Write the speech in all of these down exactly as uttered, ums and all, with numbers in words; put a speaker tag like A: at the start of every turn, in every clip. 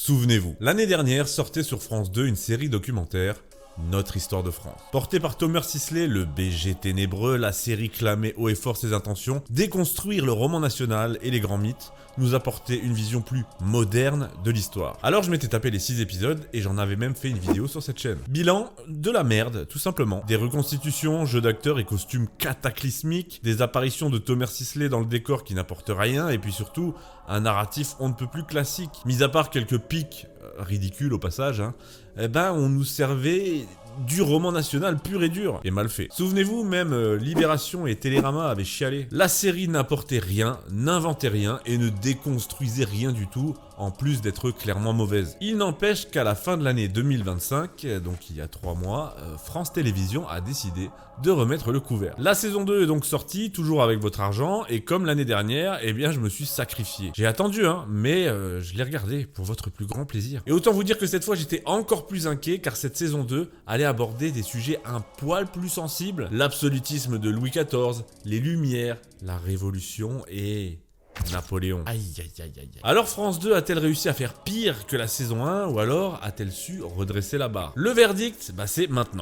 A: Souvenez-vous, l'année dernière sortait sur France deux une série documentaire, Notre Histoire de France. Portée par Thomas Sisley, le B G ténébreux, la série clamait haut et fort ses intentions, déconstruire le roman national et les grands mythes, nous apporter une vision plus moderne de l'histoire. Alors je m'étais tapé les six épisodes et j'en avais même fait une vidéo sur cette chaîne. Bilan, de la merde, tout simplement. Des reconstitutions, jeux d'acteurs et costumes cataclysmiques, des apparitions de Thomas Sisley dans le décor qui n'apportent rien, et puis surtout, un narratif on ne peut plus classique. Mis à part quelques pics euh, ridicules au passage, hein, eh ben on nous servait du roman national pur et dur, et mal fait. Souvenez-vous, même euh, Libération et Télérama avaient chialé. La série n'apportait rien, n'inventait rien et ne déconstruisait rien du tout, en plus d'être clairement mauvaise. Il n'empêche qu'à la fin de l'année deux mille vingt-cinq, donc il y a trois mois, euh, France Télévisions a décidé de remettre le couvert. La saison deux est donc sortie, toujours avec votre argent, et comme l'année dernière, eh bien je me suis sacrifié. J'ai attendu, hein, mais euh, je l'ai regardé pour votre plus grand plaisir. Et autant vous dire que cette fois j'étais encore plus inquiet, car cette saison deux allait aborder des sujets un poil plus sensibles, l'absolutisme de Louis quatorze, les Lumières, la Révolution et Napoléon. Aïe aïe aïe aïe. Alors France deux a-t-elle réussi à faire pire que la saison un, ou alors a-t-elle su redresser la barre? Le verdict, bah c'est maintenant.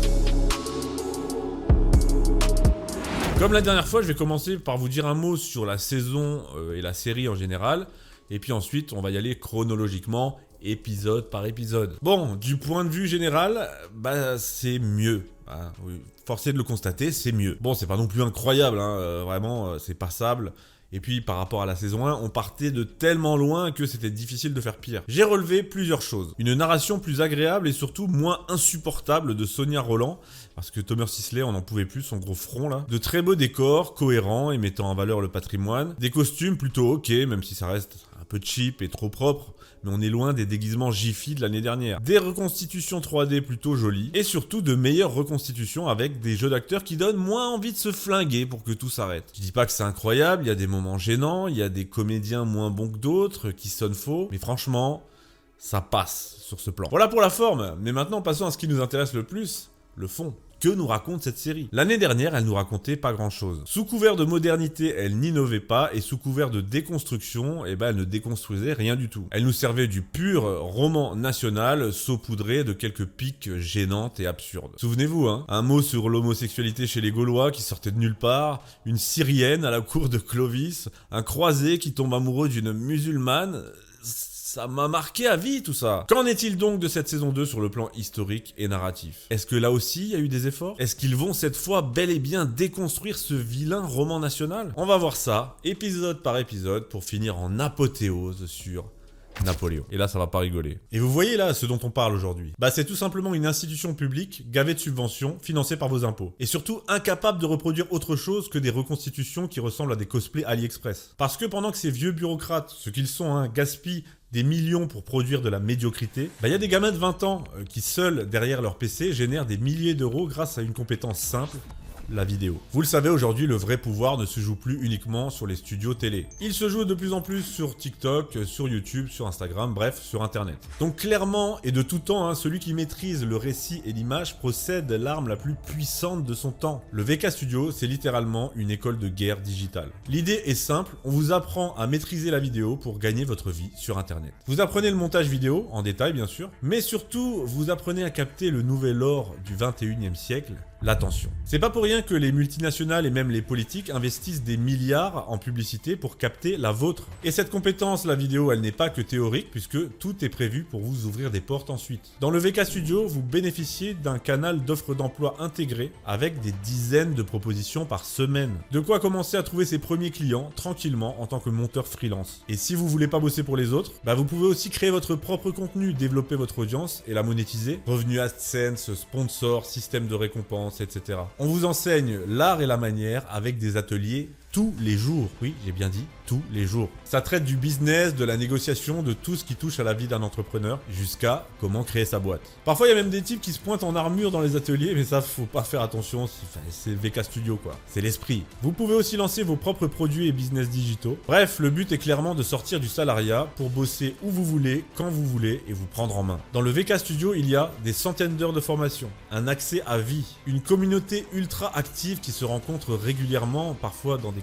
A: Comme la dernière fois, je vais commencer par vous dire un mot sur la saison euh, et la série en général, et puis ensuite on va y aller chronologiquement, épisode par épisode. Bon, du point de vue général, bah c'est mieux. Hein, oui. Forcé de le constater, c'est mieux. Bon, c'est pas non plus incroyable, hein, euh, vraiment, euh, c'est passable. Et puis par rapport à la saison un, on partait de tellement loin que c'était difficile de faire pire. J'ai relevé plusieurs choses. Une narration plus agréable et surtout moins insupportable de Sonia Rolland, parce que Thomas Sisley, on n'en pouvait plus, son gros front là. De très beaux décors, cohérents et mettant en valeur le patrimoine. Des costumes plutôt ok, même si ça reste un peu cheap et trop propre, mais on est loin des déguisements Jiffy de l'année dernière. Des reconstitutions trois D plutôt jolies, et surtout de meilleures reconstitutions avec des jeux d'acteurs qui donnent moins envie de se flinguer pour que tout s'arrête. Je dis pas que c'est incroyable, il y a des moments gênants, il y a des comédiens moins bons que d'autres, qui sonnent faux, mais franchement, ça passe sur ce plan. Voilà pour la forme, mais maintenant passons à ce qui nous intéresse le plus, le fond. Que nous raconte cette série? L'année dernière, elle nous racontait pas grand chose. Sous couvert de modernité, elle n'innovait pas, et sous couvert de déconstruction, eh ben, elle ne déconstruisait rien du tout. Elle nous servait du pur roman national, saupoudré de quelques piques gênantes et absurdes. Souvenez-vous, hein, un mot sur l'homosexualité chez les Gaulois qui sortait de nulle part, une Syrienne à la cour de Clovis, un croisé qui tombe amoureux d'une musulmane... Ça m'a marqué à vie tout ça. Qu'en est-il donc de cette saison deux sur le plan historique et narratif? Est-ce que là aussi il y a eu des efforts? Est-ce qu'ils vont cette fois bel et bien déconstruire ce vilain roman national? On va voir ça, épisode par épisode, pour finir en apothéose sur Napoléon. Et là, ça va pas rigoler. Et vous voyez là ce dont on parle aujourd'hui. Bah c'est tout simplement une institution publique gavée de subventions, financée par vos impôts. Et surtout incapable de reproduire autre chose que des reconstitutions qui ressemblent à des cosplays AliExpress. Parce que pendant que ces vieux bureaucrates, ce qu'ils sont, hein, gaspillent des millions pour produire de la médiocrité, bah il y a des gamins de vingt ans euh, qui seuls derrière leur P C génèrent des milliers d'euros grâce à une compétence simple, la vidéo. Vous le savez, aujourd'hui, le vrai pouvoir ne se joue plus uniquement sur les studios télé. Il se joue de plus en plus sur TikTok, sur YouTube, sur Instagram, bref, sur Internet. Donc clairement, et de tout temps, hein, celui qui maîtrise le récit et l'image possède l'arme la plus puissante de son temps. Le V K Studio, c'est littéralement une école de guerre digitale. L'idée est simple, on vous apprend à maîtriser la vidéo pour gagner votre vie sur Internet. Vous apprenez le montage vidéo, en détail bien sûr, mais surtout, vous apprenez à capter le nouvel or du vingt et unième siècle, l'attention. C'est pas pour rien que les multinationales et même les politiques investissent des milliards en publicité pour capter la vôtre. Et cette compétence, la vidéo, elle n'est pas que théorique puisque tout est prévu pour vous ouvrir des portes ensuite. Dans le V K Studio, vous bénéficiez d'un canal d'offres d'emploi intégré avec des dizaines de propositions par semaine. De quoi commencer à trouver ses premiers clients tranquillement en tant que monteur freelance. Et si vous voulez pas bosser pour les autres, bah vous pouvez aussi créer votre propre contenu, développer votre audience et la monétiser. Revenus AdSense, sponsors, système de récompense, et cetera. On vous enseigne l'art et la manière avec des ateliers tous les jours. Oui, j'ai bien dit tous les jours. Ça traite du business, de la négociation, de tout ce qui touche à la vie d'un entrepreneur, jusqu'à comment créer sa boîte. Parfois, il y a même des types qui se pointent en armure dans les ateliers, mais ça, faut pas faire attention, enfin, c'est V K Studio quoi. C'est l'esprit. Vous pouvez aussi lancer vos propres produits et business digitaux. Bref, le but est clairement de sortir du salariat pour bosser où vous voulez, quand vous voulez, et vous prendre en main. Dans le V K Studio, il y a des centaines d'heures de formation, un accès à vie, une communauté ultra active qui se rencontre régulièrement, parfois dans des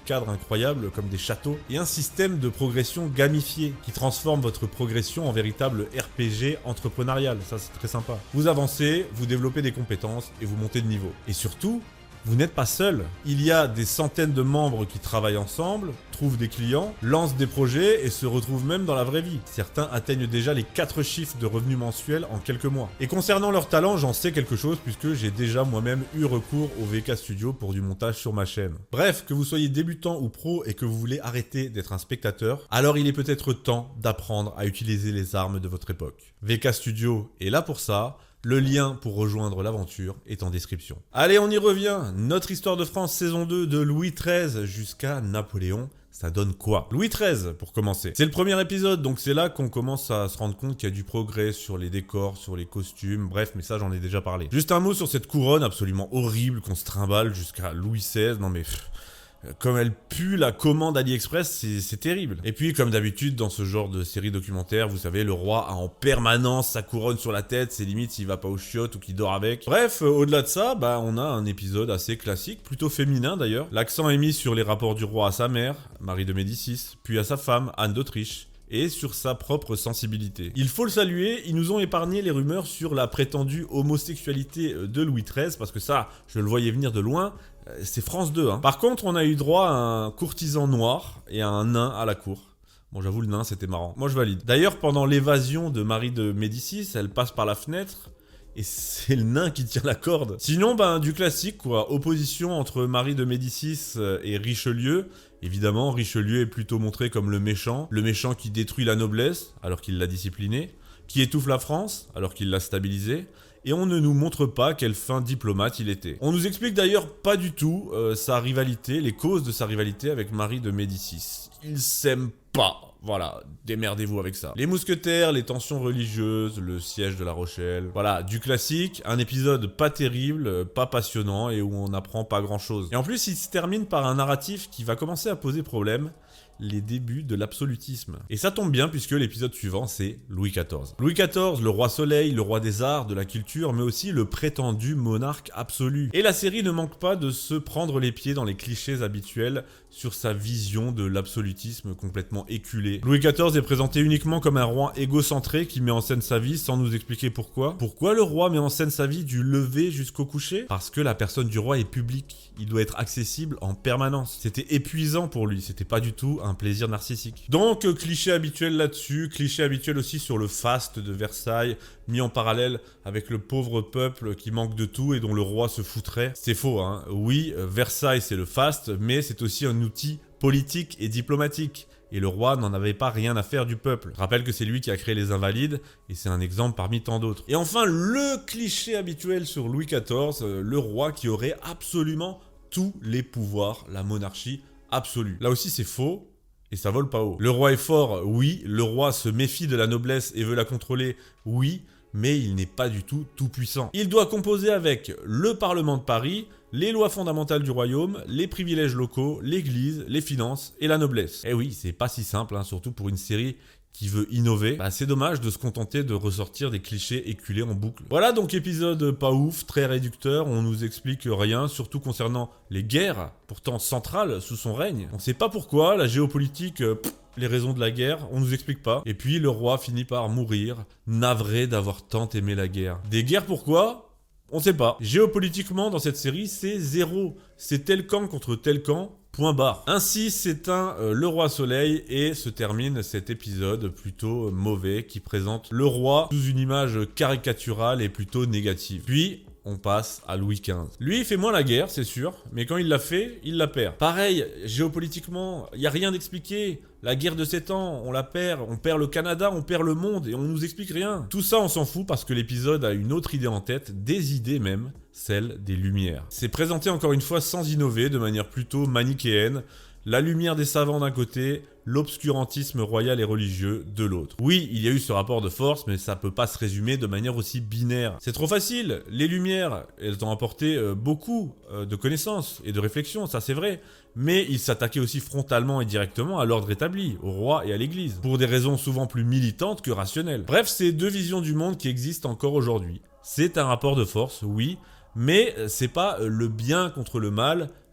A: cadres incroyables comme des châteaux, et un système de progression gamifié qui transforme votre progression en véritable R P G entrepreneurial. Ça, c'est très sympa. Vous avancez, vous développez des compétences et vous montez de niveau. Et surtout, vous n'êtes pas seul. Il y a des centaines de membres qui travaillent ensemble, trouvent des clients, lancent des projets et se retrouvent même dans la vraie vie. Certains atteignent déjà les quatre chiffres de revenus mensuels en quelques mois. Et concernant leur talent, j'en sais quelque chose puisque j'ai déjà moi-même eu recours au V K Studio pour du montage sur ma chaîne. Bref, que vous soyez débutant ou pro et que vous voulez arrêter d'être un spectateur, alors il est peut-être temps d'apprendre à utiliser les armes de votre époque. V K Studio est là pour ça. Le lien pour rejoindre l'aventure est en description. Allez, on y revient. Notre histoire de France saison deux de Louis treize jusqu'à Napoléon. Ça donne quoi? Louis treize, pour commencer. C'est le premier épisode, donc c'est là qu'on commence à se rendre compte qu'il y a du progrès sur les décors, sur les costumes, bref, mais ça j'en ai déjà parlé. Juste un mot sur cette couronne absolument horrible qu'on se trimballe jusqu'à Louis seize. Non mais... Pff, comme elle pue la commande AliExpress, c'est terrible. Et puis, comme d'habitude, dans ce genre de série documentaire, vous savez, le roi a en permanence sa couronne sur la tête, c'est limite s'il va pas aux chiottes ou qu'il dort avec. Bref, euh, au-delà de ça, bah, on a un épisode assez classique, plutôt féminin d'ailleurs. L'accent est mis sur les rapports du roi à sa mère, Marie de Médicis, puis à sa femme, Anne d'Autriche, et sur sa propre sensibilité. Il faut le saluer, ils nous ont épargné les rumeurs sur la prétendue homosexualité de Louis treize, parce que ça, je le voyais venir de loin, c'est France deux. Hein. Par contre, on a eu droit à un courtisan noir et à un nain à la cour. Bon, j'avoue, le nain, c'était marrant. Moi, je valide. D'ailleurs, pendant l'évasion de Marie de Médicis, elle passe par la fenêtre et c'est le nain qui tire la corde. Sinon, ben, du classique, quoi. Opposition entre Marie de Médicis et Richelieu. Évidemment, Richelieu est plutôt montré comme le méchant. Le méchant qui détruit la noblesse, alors qu'il l'a disciplinée. Qui étouffe la France, alors qu'il l'a stabilisée. Et on ne nous montre pas quel fin diplomate il était. On nous explique d'ailleurs pas du tout euh, sa rivalité, les causes de sa rivalité avec Marie de Médicis. Ils s'aiment pas. Voilà, démerdez-vous avec ça. Les mousquetaires, les tensions religieuses, le siège de La Rochelle. Voilà, du classique, un épisode pas terrible, pas passionnant et où on n'apprend pas grand-chose. Et en plus, il se termine par un narratif qui va commencer à poser problème. Les débuts de l'absolutisme. Et ça tombe bien puisque l'épisode suivant c'est Louis quatorze. Louis quatorze, le roi soleil, le roi des arts, de la culture, mais aussi le prétendu monarque absolu. Et la série ne manque pas de se prendre les pieds dans les clichés habituels sur sa vision de l'absolutisme complètement éculé. Louis quatorze est présenté uniquement comme un roi égocentré qui met en scène sa vie sans nous expliquer pourquoi. Pourquoi le roi met en scène sa vie du lever jusqu'au coucher? Parce que la personne du roi est publique. Il doit être accessible en permanence. C'était épuisant pour lui, c'était pas du tout un plaisir narcissique. Donc, euh, cliché habituel là-dessus, cliché habituel aussi sur le faste de Versailles, mis en parallèle avec le pauvre peuple qui manque de tout et dont le roi se foutrait. C'est faux, hein. Oui, euh, Versailles c'est le faste, mais c'est aussi un outil politique et diplomatique. Et le roi n'en avait pas rien à faire du peuple. Je rappelle que c'est lui qui a créé les Invalides, et c'est un exemple parmi tant d'autres. Et enfin, le cliché habituel sur Louis quatorze, euh, le roi qui aurait absolument tous les pouvoirs, la monarchie absolue. Là aussi c'est faux. Et ça vole pas haut. Le roi est fort, oui. Le roi se méfie de la noblesse et veut la contrôler, oui. Mais il n'est pas du tout tout puissant. Il doit composer avec le Parlement de Paris, les lois fondamentales du royaume, les privilèges locaux, l'église, les finances et la noblesse. Eh oui, c'est pas si simple, hein, surtout pour une série qui veut innover. Bah, c'est dommage de se contenter de ressortir des clichés éculés en boucle. Voilà donc épisode pas ouf, très réducteur, on nous explique rien, surtout concernant les guerres, pourtant centrales sous son règne. On sait pas pourquoi, la géopolitique, euh, pff, les raisons de la guerre, on nous explique pas. Et puis le roi finit par mourir, navré d'avoir tant aimé la guerre. Des guerres pourquoi ? On sait pas. Géopolitiquement dans cette série, c'est zéro. C'est tel camp contre tel camp. Point barre. Ainsi s'éteint euh, le roi soleil et se termine cet épisode plutôt mauvais qui présente le roi sous une image caricaturale et plutôt négative. Puis on passe à Louis quinze. Lui, il fait moins la guerre, c'est sûr, mais quand il l'a fait, il la perd. Pareil, géopolitiquement, il n'y a rien d'expliqué. La guerre de sept ans, on la perd, on perd le Canada, on perd le monde et on nous explique rien. Tout ça, on s'en fout parce que l'épisode a une autre idée en tête, des idées même, celle des lumières. C'est présenté encore une fois sans innover, de manière plutôt manichéenne. La lumière des savants d'un côté, l'obscurantisme royal et religieux de l'autre. Oui, il y a eu ce rapport de force, mais ça peut pas se résumer de manière aussi binaire. C'est trop facile. Les lumières, elles ont apporté euh, beaucoup euh, de connaissances et de réflexions, ça c'est vrai. Mais ils s'attaquaient aussi frontalement et directement à l'ordre établi, au roi et à l'église, pour des raisons souvent plus militantes que rationnelles. Bref, c'est deux visions du monde qui existent encore aujourd'hui. C'est un rapport de force, oui, mais c'est pas le bien contre le mal,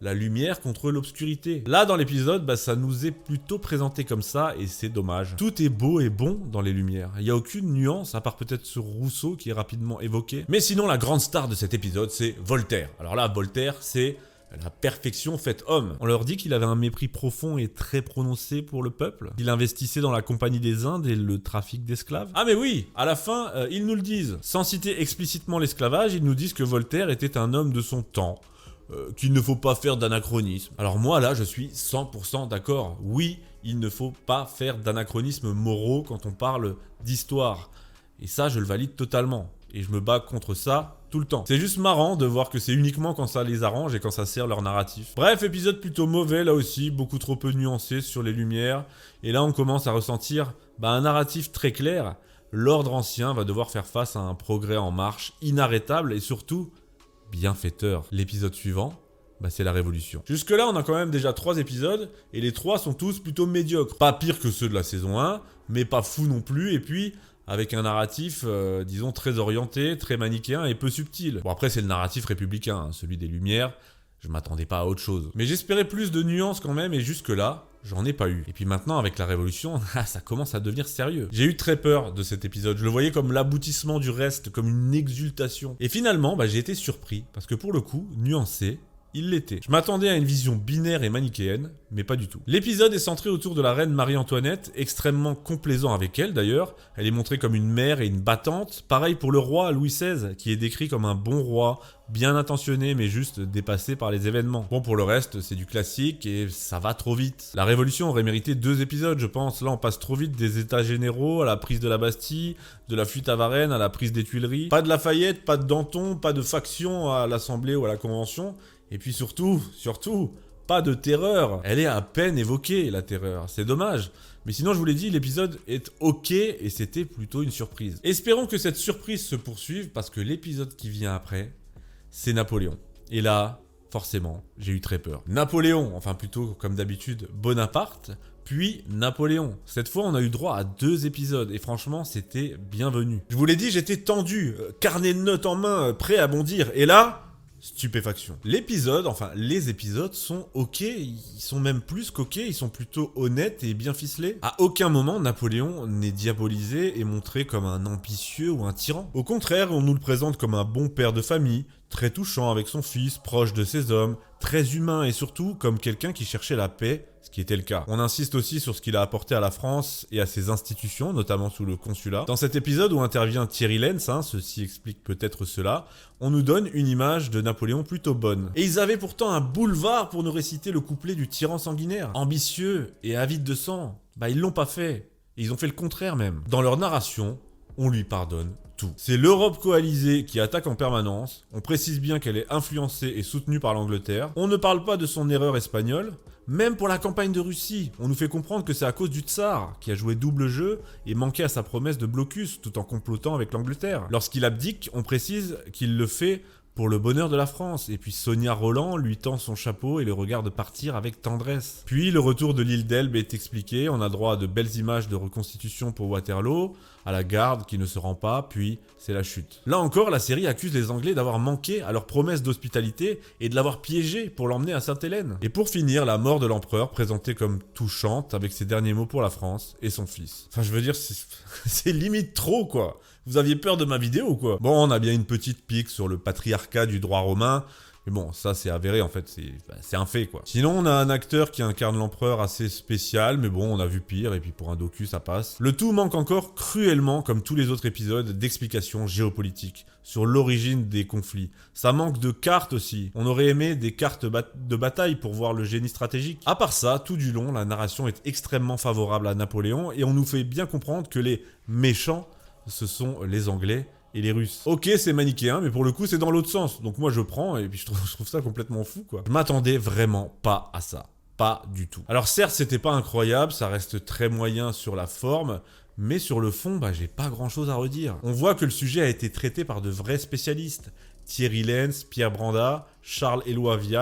A: la lumière contre l'obscurité. Là, dans l'épisode, bah, ça nous est plutôt présenté comme ça, et c'est dommage. Tout est beau et bon dans les lumières. Il n'y a aucune nuance, à part peut-être ce Rousseau qui est rapidement évoqué. Mais sinon, la grande star de cet épisode, c'est Voltaire. Alors là, Voltaire, c'est la perfection faite homme. On leur dit qu'il avait un mépris profond et très prononcé pour le peuple, qu'il investissait dans la Compagnie des Indes et le trafic d'esclaves. Ah mais oui, à la fin, euh, ils nous le disent. Sans citer explicitement l'esclavage, ils nous disent que Voltaire était un homme de son temps, euh, qu'il ne faut pas faire d'anachronisme. Alors moi là, je suis cent pour cent d'accord. Oui, il ne faut pas faire d'anachronismes moraux quand on parle d'histoire. Et ça, je le valide totalement. Et je me bats contre ça tout le temps. C'est juste marrant de voir que c'est uniquement quand ça les arrange et quand ça sert leur narratif. Bref, épisode plutôt mauvais là aussi, beaucoup trop peu nuancé sur les lumières. Et là, on commence à ressentir bah, un narratif très clair. L'ordre ancien va devoir faire face à un progrès en marche inarrêtable et surtout bienfaiteur. L'épisode suivant, bah, c'est la révolution. Jusque là, on a quand même déjà trois épisodes et les trois sont tous plutôt médiocres. Pas pire que ceux de la saison un, mais pas fou non plus. Et puis avec un narratif, euh, disons, très orienté, très manichéen et peu subtil. Bon, après, c'est le narratif républicain, hein, celui des Lumières. Je m'attendais pas à autre chose. Mais j'espérais plus de nuances quand même, et jusque-là, j'en ai pas eu. Et puis maintenant, avec la Révolution, ça commence à devenir sérieux. J'ai eu très peur de cet épisode. Je le voyais comme l'aboutissement du reste, comme une exultation. Et finalement, bah, j'ai été surpris, parce que pour le coup, nuancé, il l'était. Je m'attendais à une vision binaire et manichéenne, mais pas du tout. L'épisode est centré autour de la reine Marie-Antoinette, extrêmement complaisant avec elle d'ailleurs. Elle est montrée comme une mère et une battante. Pareil pour le roi Louis seize, qui est décrit comme un bon roi, bien intentionné mais juste dépassé par les événements. Bon, pour le reste, c'est du classique et ça va trop vite. La Révolution aurait mérité deux épisodes, je pense. Là, on passe trop vite des états généraux à la prise de la Bastille, de la fuite à Varennes à la prise des Tuileries. Pas de Lafayette, pas de Danton, pas de faction à l'Assemblée ou à la Convention. Et puis surtout, surtout, pas de terreur. Elle est à peine évoquée, la terreur. C'est dommage. Mais sinon, je vous l'ai dit, l'épisode est ok et c'était plutôt une surprise. Espérons que cette surprise se poursuive parce que l'épisode qui vient après, c'est Napoléon. Et là, forcément, j'ai eu très peur. Napoléon, enfin plutôt comme d'habitude, Bonaparte, puis Napoléon. Cette fois, on a eu droit à deux épisodes et franchement, c'était bienvenu. Je vous l'ai dit, j'étais tendu, carnet de notes en main, prêt à bondir. Et là, stupéfaction. L'épisode, enfin les épisodes sont ok, ils sont même plus qu'ok, ils sont plutôt honnêtes et bien ficelés. À aucun moment Napoléon n'est diabolisé et montré comme un ambitieux ou un tyran. Au contraire, on nous le présente comme un bon père de famille, très touchant avec son fils, proche de ses hommes, très humain et surtout comme quelqu'un qui cherchait la paix, ce qui était le cas. On insiste aussi sur ce qu'il a apporté à la France et à ses institutions, notamment sous le consulat. Dans cet épisode où intervient Thierry Lenz, hein, ceci explique peut-être cela, on nous donne une image de Napoléon plutôt bonne. Et ils avaient pourtant un boulevard pour nous réciter le couplet du tyran sanguinaire. Ambitieux et avide de sang, bah ils l'ont pas fait. Et ils ont fait le contraire même. Dans leur narration, on lui pardonne tout. C'est l'Europe coalisée qui attaque en permanence, on précise bien qu'elle est influencée et soutenue par l'Angleterre, on ne parle pas de son erreur espagnole, même pour la campagne de Russie, on nous fait comprendre que c'est à cause du tsar, qui a joué double jeu et manqué à sa promesse de blocus tout en complotant avec l'Angleterre. Lorsqu'il abdique, on précise qu'il le fait pour le bonheur de la France, et puis Sonia Rolland lui tend son chapeau et le regarde partir avec tendresse. Puis le retour de l'île d'Elbe est expliqué, on a droit à de belles images de reconstitution pour Waterloo, à la garde qui ne se rend pas, puis c'est la chute. Là encore, la série accuse les Anglais d'avoir manqué à leur promesse d'hospitalité et de l'avoir piégé pour l'emmener à Sainte-Hélène. Et pour finir, la mort de l'empereur présentée comme touchante avec ses derniers mots pour la France et son fils. Enfin, je veux dire, c'est, c'est limite trop quoi. Vous aviez peur de ma vidéo quoi. Bon, on a bien une petite pique sur le patriarcat du droit romain. Mais bon, ça c'est avéré en fait, c'est, bah, c'est un fait quoi. Sinon, on a un acteur qui incarne l'empereur assez spécial, mais bon, on a vu pire, et puis pour un docu, ça passe. Le tout manque encore cruellement, comme tous les autres épisodes, d'explications géopolitiques sur l'origine des conflits. Ça manque de cartes aussi. On aurait aimé des cartes bat- de bataille pour voir le génie stratégique. À part ça, tout du long, la narration est extrêmement favorable à Napoléon, et on nous fait bien comprendre que les méchants, ce sont les Anglais et les Russes. Ok, c'est manichéen, mais pour le coup, c'est dans l'autre sens. Donc moi, je prends, et puis je trouve, je trouve ça complètement fou, quoi. Je m'attendais vraiment pas à ça. Pas du tout. Alors certes, c'était pas incroyable, ça reste très moyen sur la forme, mais sur le fond, bah, j'ai pas grand-chose à redire. On voit que le sujet a été traité par de vrais spécialistes. Thierry Lenz, Pierre Branda, Charles-Éloi Vial,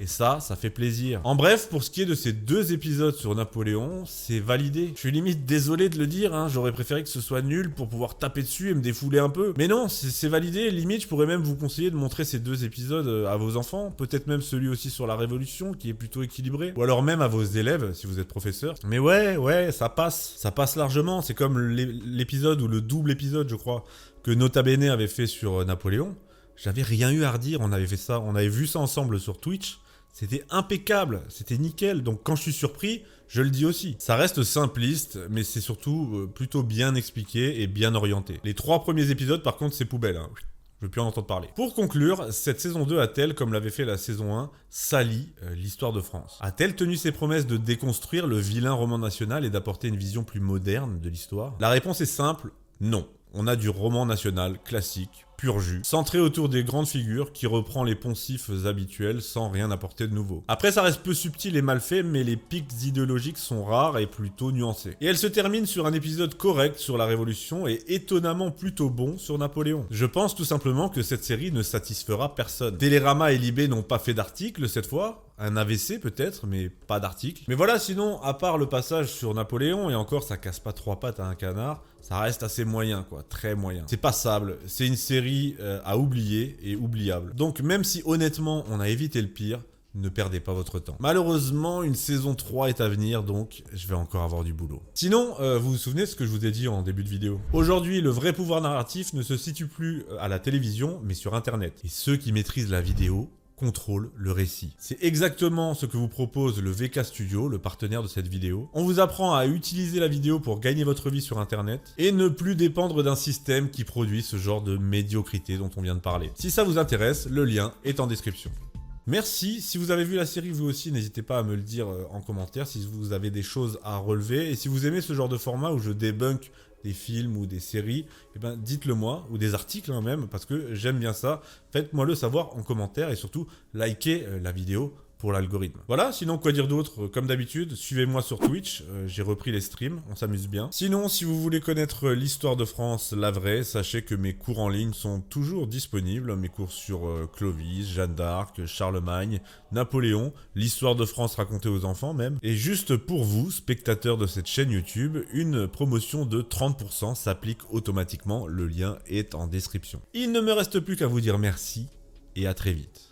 A: Et ça, ça fait plaisir. En bref, pour ce qui est de ces deux épisodes sur Napoléon, c'est validé. Je suis limite désolé de le dire, hein, j'aurais préféré que ce soit nul pour pouvoir taper dessus et me défouler un peu. Mais non, c'est validé, limite je pourrais même vous conseiller de montrer ces deux épisodes à vos enfants, peut-être même celui aussi sur la Révolution qui est plutôt équilibré, ou alors même à vos élèves si vous êtes professeur. Mais ouais, ouais, ça passe, ça passe largement, c'est comme l'épisode ou le double épisode je crois que Nota Bene avait fait sur Napoléon. J'avais rien eu à redire, on avait fait ça, on avait vu ça ensemble sur Twitch. C'était impeccable, c'était nickel, donc quand je suis surpris, je le dis aussi. Ça reste simpliste, mais c'est surtout plutôt bien expliqué et bien orienté. Les trois premiers épisodes, par contre, c'est poubelle, hein. Je veux plus en entendre parler. Pour conclure, cette saison deux a-t-elle, comme l'avait fait la saison un, sali euh, l'histoire de France? A-t-elle tenu ses promesses de déconstruire le vilain roman national et d'apporter une vision plus moderne de l'histoire? La réponse est simple, non. On a du roman national classique, pur jus, centré autour des grandes figures qui reprend les poncifs habituels sans rien apporter de nouveau. Après ça reste peu subtil et mal fait, mais les pics idéologiques sont rares et plutôt nuancés. Et elle se termine sur un épisode correct sur la Révolution et étonnamment plutôt bon sur Napoléon. Je pense tout simplement que cette série ne satisfera personne. Télérama et Libé n'ont pas fait d'article cette fois, un A V C peut-être, mais pas d'article. Mais voilà, sinon, à part le passage sur Napoléon, et encore ça casse pas trois pattes à un canard, ça reste assez moyen quoi, très moyen. C'est passable, c'est une série euh, à oublier et oubliable. Donc même si honnêtement on a évité le pire, ne perdez pas votre temps. Malheureusement, une saison trois est à venir, donc je vais encore avoir du boulot. Sinon, euh, vous vous souvenez de ce que je vous ai dit en début de vidéo? Aujourd'hui, le vrai pouvoir narratif ne se situe plus à la télévision, mais sur Internet. Et ceux qui maîtrisent la vidéo contrôle le récit. C'est exactement ce que vous propose le V K Studio, le partenaire de cette vidéo. On vous apprend à utiliser la vidéo pour gagner votre vie sur Internet et ne plus dépendre d'un système qui produit ce genre de médiocrité dont on vient de parler. Si ça vous intéresse, le lien est en description. Merci, si vous avez vu la série vous aussi, n'hésitez pas à me le dire en commentaire si vous avez des choses à relever. Et si vous aimez ce genre de format où je débunk des films ou des séries, eh ben dites-le moi, ou des articles hein, même, parce que j'aime bien ça. Faites-moi le savoir en commentaire et surtout, likez euh, la vidéo pour l'algorithme. Voilà, sinon quoi dire d'autre? Comme d'habitude, suivez-moi sur Twitch, euh, j'ai repris les streams, on s'amuse bien. Sinon, si vous voulez connaître l'histoire de France, la vraie, sachez que mes cours en ligne sont toujours disponibles. Mes cours sur euh, Clovis, Jeanne d'Arc, Charlemagne, Napoléon, l'histoire de France racontée aux enfants même. Et juste pour vous, spectateurs de cette chaîne YouTube, une promotion de trente pour cent s'applique automatiquement, le lien est en description. Il ne me reste plus qu'à vous dire merci et à très vite.